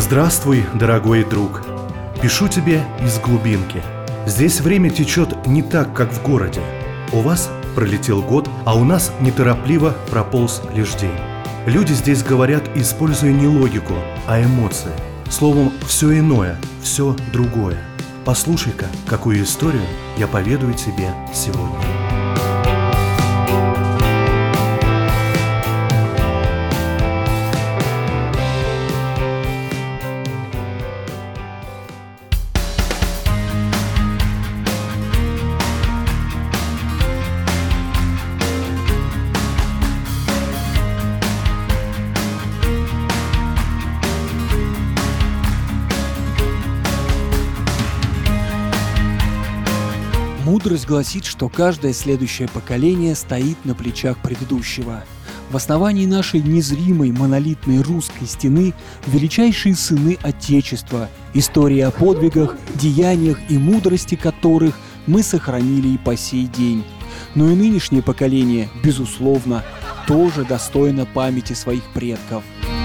Здравствуй, дорогой друг. Пишу тебе из глубинки. Здесь время течет не так, как в городе. У вас пролетел год, а у нас неторопливо прополз лишь день. Люди здесь говорят, используя не логику, а эмоции. Словом, все иное, все другое. Послушай-ка, какую историю я поведаю тебе сегодня. Мудрость гласит, что каждое следующее поколение стоит на плечах предыдущего. В основании нашей незримой монолитной русской стены величайшие сыны Отечества, история о подвигах, деяниях и мудрости которых мы сохранили и по сей день. Но и нынешнее поколение, безусловно, тоже достойно памяти своих предков.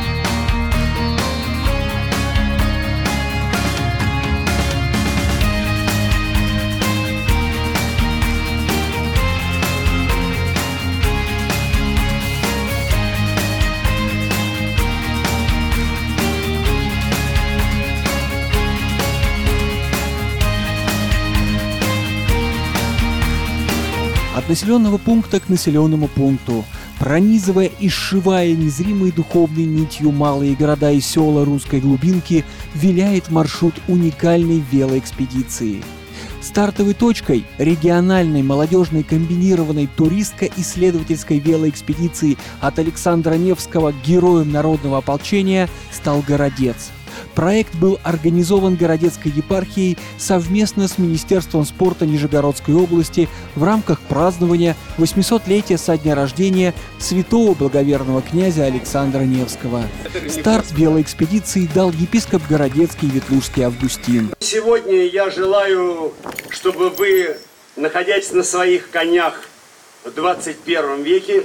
От населенного пункта к населенному пункту, пронизывая и сшивая незримой духовной нитью малые города и села русской глубинки, виляет маршрут уникальной велоэкспедиции. Стартовой точкой региональной молодежной комбинированной туристско-исследовательской велоэкспедиции от Александра Невского к героям народного ополчения стал Городец. Проект был организован Городецкой епархией совместно с Министерством спорта Нижегородской области в рамках празднования 800-летия со дня рождения святого благоверного князя Александра Невского. Старт велоэкспедиции дал епископ Городецкий Ветлужский Августин. Сегодня я желаю, чтобы вы, находясь на своих конях в 21 веке,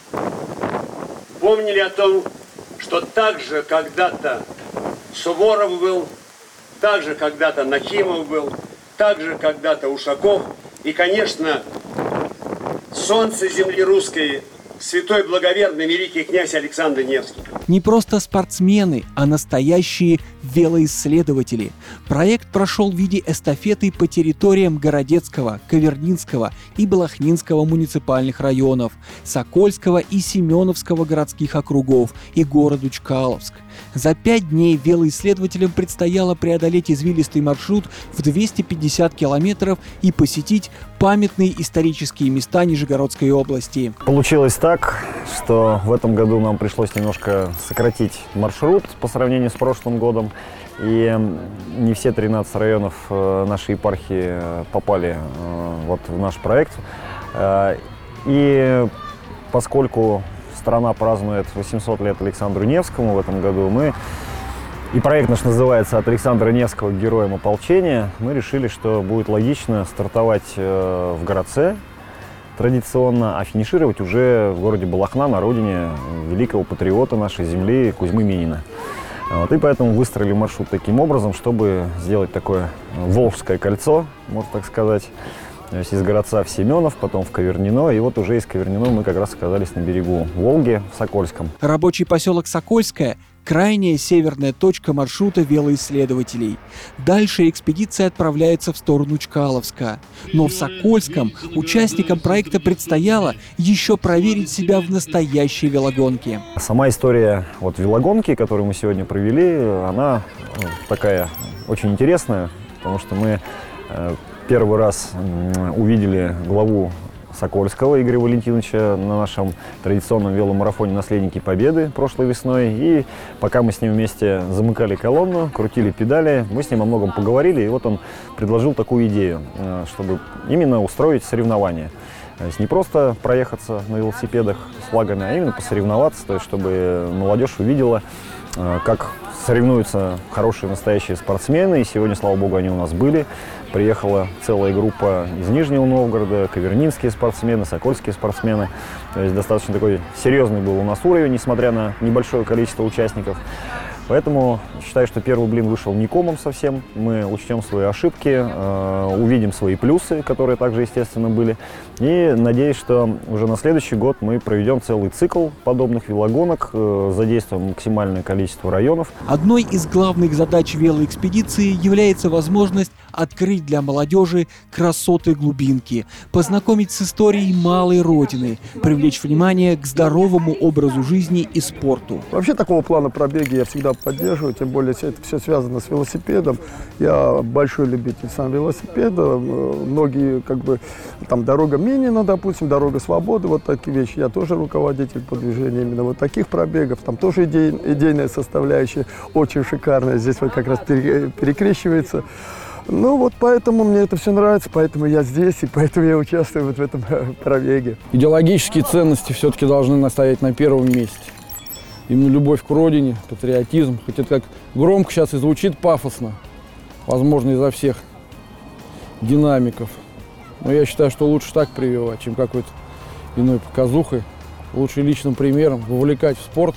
помнили о том, что также когда-то Суворов был, также когда-то Нахимов был, также когда-то Ушаков и, конечно, солнце земли русской, святой благоверный великий князь Александр Невский. Не просто спортсмены, а настоящие велоисследователи. Проект прошел в виде эстафеты по территориям Городецкого, Кавернинского и Балахнинского муниципальных районов, Сокольского и Семеновского городских округов и городу Чкаловск. За 5 дней велоисследователям предстояло преодолеть извилистый маршрут в 250 километров и посетить памятные исторические места Нижегородской области. Получилось так, что в этом году нам пришлось немножко сократить маршрут по сравнению с прошлым годом. И не все 13 районов нашей епархии попали вот в наш проект. И поскольку страна празднует 800 лет Александру Невскому в этом году, и проект наш называется «От Александра Невского к героям ополчения», мы решили, что будет логично стартовать в Городце традиционно, а финишировать уже в городе Балахна, на родине великого патриота нашей земли Кузьмы Минина. И поэтому выстроили маршрут таким образом, чтобы сделать такое Волжское кольцо, можно так сказать. То есть из Городца в Семенов, потом в Кавернино, и вот уже из Кавернино мы как раз оказались на берегу Волги, в Сокольском. Рабочий поселок Сокольское – крайняя северная точка маршрута велоисследователей. Дальше экспедиция отправляется в сторону Чкаловска. Но в Сокольском участникам проекта предстояло еще проверить себя в настоящей велогонке. Сама история велогонки, которую мы сегодня провели, она такая очень интересная, потому что мы первый раз увидели главу Сокольского Игоря Валентиновича на нашем традиционном веломарафоне «Наследники Победы» прошлой весной. И пока мы с ним вместе замыкали колонну, крутили педали, мы с ним о многом поговорили. И вот он предложил такую идею, чтобы именно устроить соревнования. То есть не просто проехаться на велосипедах с флагами, а именно посоревноваться, то есть чтобы молодежь увидела, как соревнуются хорошие настоящие спортсмены. И сегодня, слава богу, они у нас были. Приехала целая группа из Нижнего Новгорода, кавернинские спортсмены, сокольские спортсмены. То есть достаточно такой серьезный был у нас уровень, несмотря на небольшое количество участников. Поэтому считаю, что первый блин вышел не комом совсем. Мы учтем свои ошибки, увидим свои плюсы, которые также, естественно, были. И надеюсь, что уже на следующий год мы проведем целый цикл подобных велогонок, задействуем максимальное количество районов. Одной из главных задач велоэкспедиции является возможность открыть для молодежи красоты глубинки, познакомить с историей малой родины, привлечь внимание к здоровому образу жизни и спорту. Вообще такого плана пробеги я всегда поддерживаю, тем более это все связано с велосипедом. Я большой любитель сам велосипеда. Многие, там дорога Минина, допустим, дорога Свободы, вот такие вещи. Я тоже руководитель по движению именно вот таких пробегов. Там тоже идейная составляющая очень шикарная. Здесь вот как раз перекрещивается. Ну вот поэтому мне это все нравится, поэтому я здесь, и поэтому я участвую вот в этом пробеге. Идеологические ценности все-таки должны стоять на первом месте. Именно любовь к родине, патриотизм. Хоть это как громко сейчас и звучит пафосно, возможно, изо всех динамиков. Но я считаю, что лучше так прививать, чем какой-то иной показухой. Лучше личным примером вовлекать в спорт,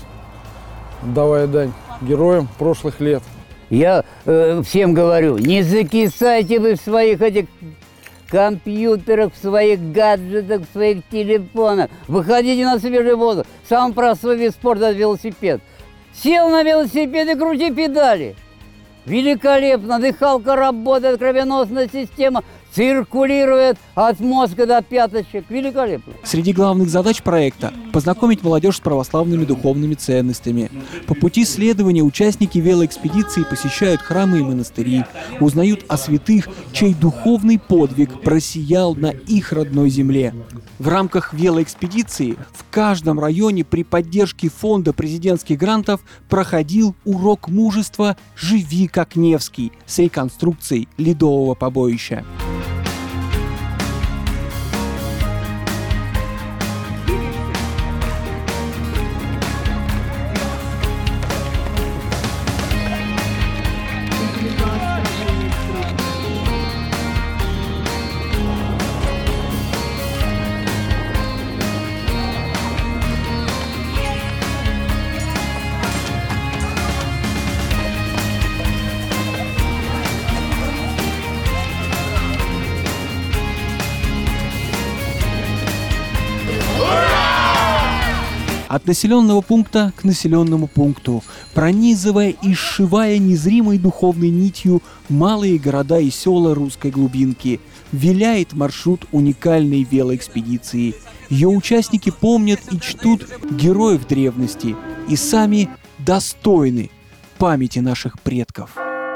давая дань героям прошлых лет. Я всем говорю, не закисайте вы в своих этих компьютерах, в своих гаджетах, в своих телефонах. Выходите на свежий воздух. Самый простой вид спорта – это велосипед. Сел на велосипед и крути педали. Великолепно, дыхалка работает, кровеносная система циркулирует от мозга до пяточек. Великолепно. Среди главных задач проекта – познакомить молодежь с православными духовными ценностями. По пути следования участники велоэкспедиции посещают храмы и монастыри, узнают о святых, чей духовный подвиг просиял на их родной земле. В рамках велоэкспедиции в каждом районе при поддержке фонда президентских грантов проходил урок мужества «Живи как Невский» с реконструкцией ледового побоища. От населенного пункта к населенному пункту, пронизывая и сшивая незримой духовной нитью малые города и села русской глубинки, виляет маршрут уникальной велоэкспедиции. Ее участники помнят и чтут героев древности и сами достойны памяти наших предков.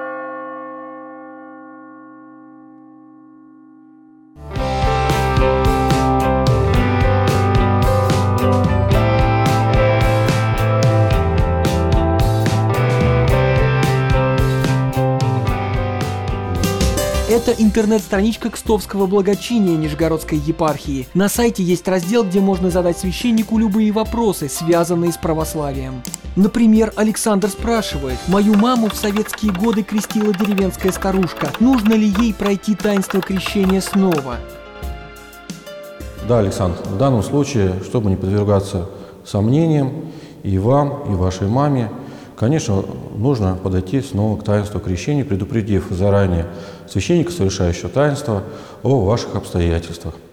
Это интернет-страничка Кстовского благочиния Нижегородской епархии. На сайте есть раздел, где можно задать священнику любые вопросы, связанные с православием. Например, Александр спрашивает: «Мою маму в советские годы крестила деревенская старушка. Нужно ли ей пройти таинство крещения снова?» Да, Александр, в данном случае, чтобы не подвергаться сомнениям и вам, и вашей маме, конечно, нужно подойти снова к таинству крещения, предупредив заранее священника, совершающего таинство, о ваших обстоятельствах.